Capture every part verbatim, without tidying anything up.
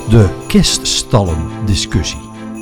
De kerststallen-discussie.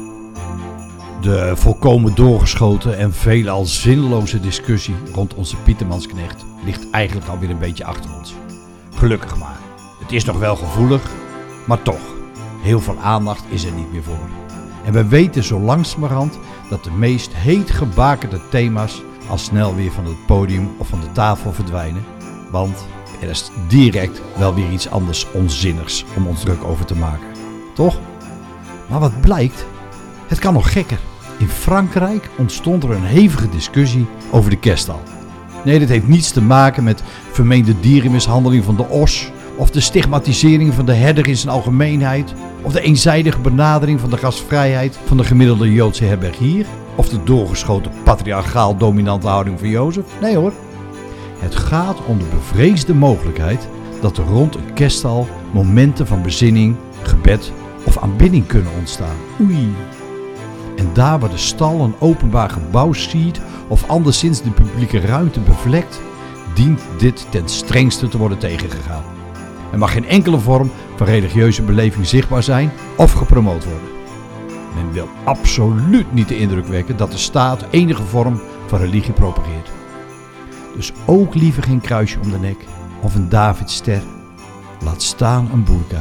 De volkomen doorgeschoten en veelal zinloze discussie rond onze Pietermansknecht ligt eigenlijk alweer een beetje achter ons. Gelukkig maar. Het is nog wel gevoelig, maar toch. Heel veel aandacht is er niet meer voor. En we weten zo langzamerhand dat de meest heet gebakerde thema's al snel weer van het podium of van de tafel verdwijnen. Want er is direct wel weer iets anders onzinnigs om ons druk over te maken. Toch? Maar wat blijkt? Het kan nog gekker. In Frankrijk ontstond er een hevige discussie over de kerststal. Nee, dit heeft niets te maken met vermeende dierenmishandeling van de os, of de stigmatisering van de herder in zijn algemeenheid, of de eenzijdige benadering van de gastvrijheid van de gemiddelde Joodse herbergier, of de doorgeschoten patriarchaal dominante houding van Jozef. Nee hoor. Het gaat om de bevreesde mogelijkheid dat er rond een kerststal momenten van bezinning, gebed of aanbidding kunnen ontstaan. Oei. En daar waar de stal een openbaar gebouw ziet of anderszins de publieke ruimte bevlekt, dient dit ten strengste te worden tegengegaan. Er mag geen enkele vorm van religieuze beleving zichtbaar zijn of gepromoot worden. Men wil absoluut niet de indruk wekken dat de staat enige vorm van religie propageert. Dus ook liever geen kruisje om de nek of een Davidster, laat staan een boerka.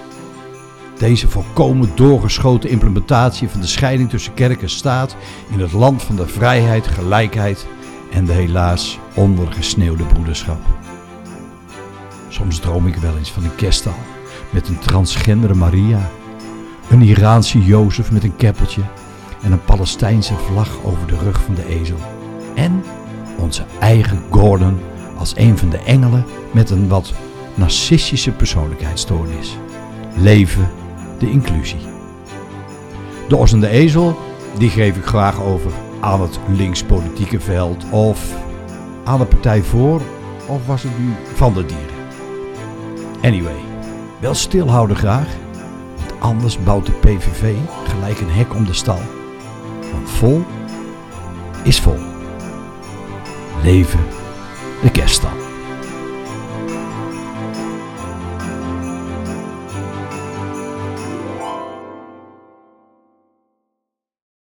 Deze volkomen doorgeschoten implementatie van de scheiding tussen kerk en staat in het land van de vrijheid, gelijkheid en de helaas ondergesneeuwde broederschap. Soms droom ik wel eens van een kerststal met een transgendere Maria, een Iraanse Jozef met een keppeltje en een Palestijnse vlag over de rug van de ezel. En onze eigen Gordon als een van de engelen met een wat narcistische persoonlijkheidsstoornis. Leven de inclusie. De os en de ezel, die geef ik graag over aan het linkspolitieke veld of aan de partij voor, of was het nu van de dieren. Anyway, wel stilhouden graag, want anders bouwt de P V V gelijk een hek om de stal. Want vol is vol. Leven de kerststal.